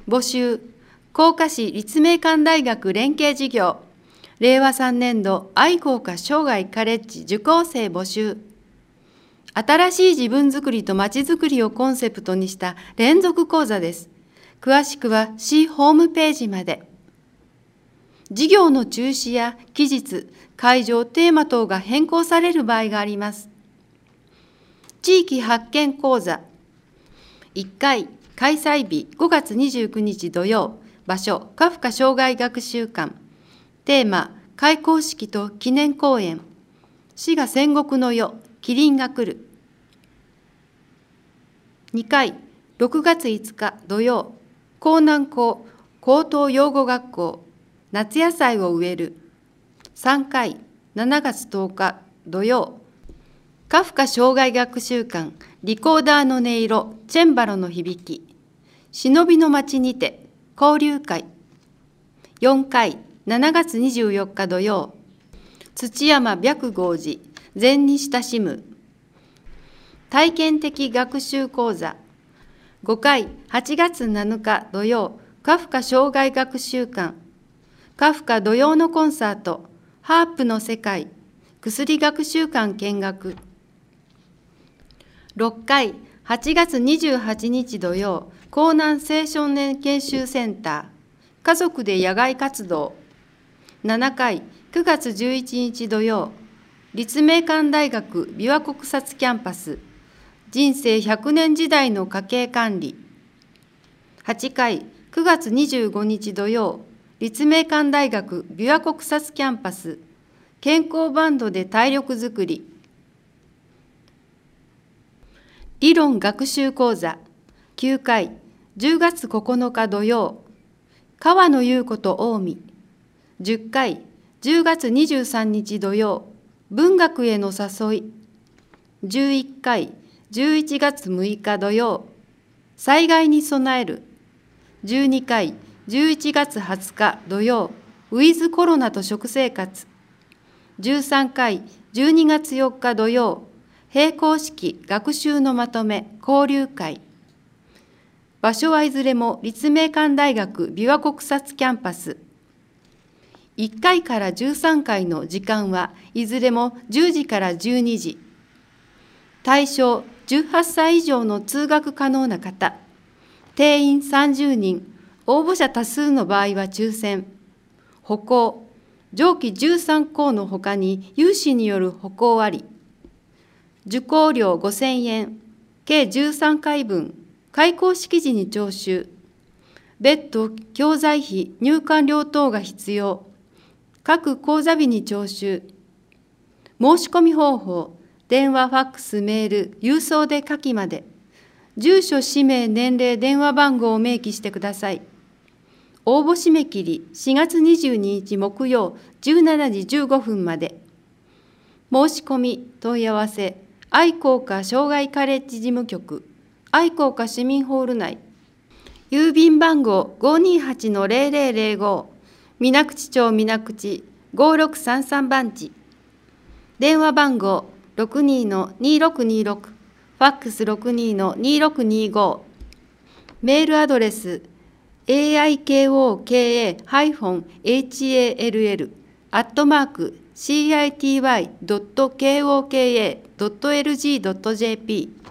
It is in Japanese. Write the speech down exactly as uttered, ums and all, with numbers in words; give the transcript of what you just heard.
募集、甲賀市立命館大学連携事業、れいわさんねんど愛好家生涯カレッジ受講生募集。新しい自分づくりとまちづくりをコンセプトにした連続講座です。詳しくは市ホームページまで。事業の中止や期日、会場、テーマ等が変更される場合があります。地域発見講座。いっかい、開催日ごがつにじゅうくにち土曜、場所、カフカ生涯学習館。テーマ、開校式と記念講演。滋賀戦国の世、麒麟が来る。にかい、ろくがついつか土曜、江南高高等養護学校、夏野菜を植える。さんかい、しちがつとおか土曜、カフカ生涯学習館、リコーダーの音色、チェンバロの響き。忍びの町にて、交流会。よんかい、しちがつにじゅうよっか土曜、土山白豪寺、禅に親しむ。体験的学習講座。ごかい、はちがつなのか土曜、カフカ生涯学習館。カフカ土曜のコンサート、ハープの世界、薬学習館見学。ろっかい、はちがつにじゅうはちにち土曜、江南青少年研修センター、家族で野外活動。ななかい、くがつじゅういちにち土曜、立命館大学琵琶湖草津キャンパス、人生ひゃくねん時代の家計管理。はちかい、くがつにじゅうごにち土曜、立命館大学琵琶湖草津キャンパス、健康バンドで体力づくり。理論学習講座。きゅうかい、じゅうがつここのか土曜、川野優子と近江。じゅっかい、じゅうがつにじゅうさんにち土曜、文学への誘い。じゅういっかい、じゅういちがつむいか土曜、災害に備える。じゅうにかい、じゅういちがつはつか土曜、ウィズコロナと食生活。じゅうさんかい、じゅうにがつよっか土曜、並行式学習のまとめ交流会。場所はいずれも立命館大学琵琶湖草津キャンパス。いっかいからじゅうさんかいの時間はいずれもじゅうじからじゅうにじ。対象じゅうはっさい以上の通学可能な方。定員さんじゅうにん、応募者多数の場合は抽選。歩行、上記じゅうさんこうのほかに有志による歩行あり。受講料ごせんえん、計じゅうさんかいぶん、開講式時に徴収。別途教材費、入館料等が必要。各講座日に徴収。申し込み方法、電話、ファックス、メール、郵送で下記まで。住所、氏名、年齢、電話番号を明記してください。応募締め切りしがつにじゅうににち木曜じゅうしちじじゅうごふんまで。申し込み、問い合わせ、愛好家生涯カレッジ事務局、愛好家市民ホール内。郵便番号 ごーにーはちのゼロゼロゼロご、水口町水口ごーろくさんさん番地。電話番号 ろくにーのにーろくにーろく、ファックス ろくにーのにーろくにーご。メールアドレス エーアイケーオーケーエーハイフンエイチエーエルエル アットマーク シーアイティーワイドットケーオーケーエードットエルジードットジェーピー